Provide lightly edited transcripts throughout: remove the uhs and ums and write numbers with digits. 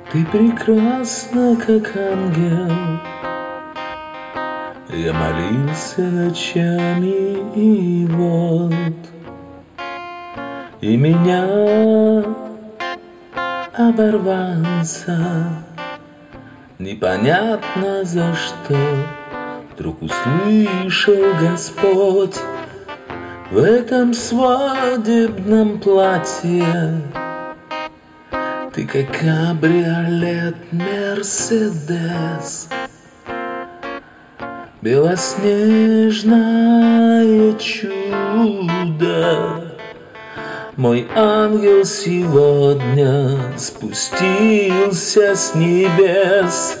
Ты прекрасна, как ангел. Я молился ночами, и вот и меня, оборванца, непонятно за что, вдруг услышал Господь в этом свадебном платье. Ты как кабриолет Мерседес, белоснежное чудо. Мой ангел сегодня спустился с небес.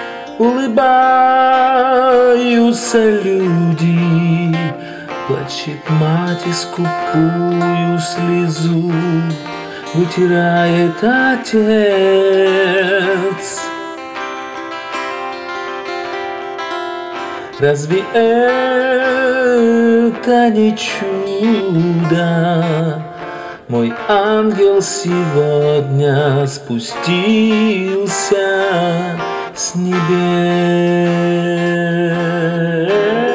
Улыбаются люди, плачет мать и скупую слезу вытирает отец. Разве это не чудо? Мой ангел сегодня спустился с небес.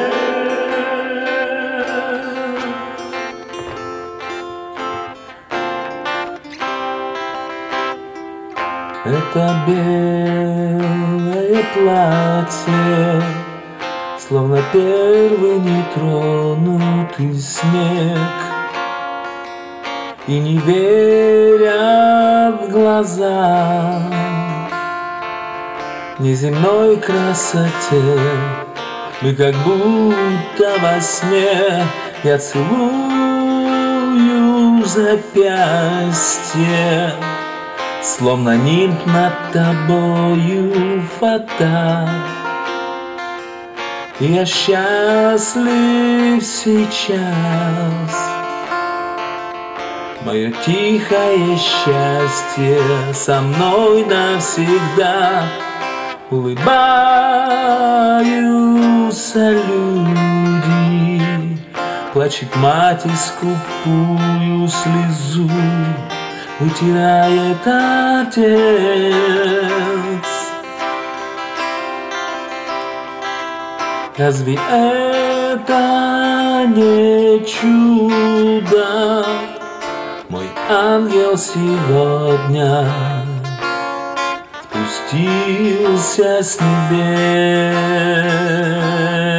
Это белое платье, словно первый нетронутый снег. И не веря в глаза неземной красоте, мы как будто во сне. Я целую запястье, словно нимб над тобою фата. Я счастлив сейчас. Мое тихое счастье со мной навсегда. Улыбаются люди, плачет мать и скупую слезу вытирает отец. Разве это не чудо? Мой ангел сегодня спустился с небес.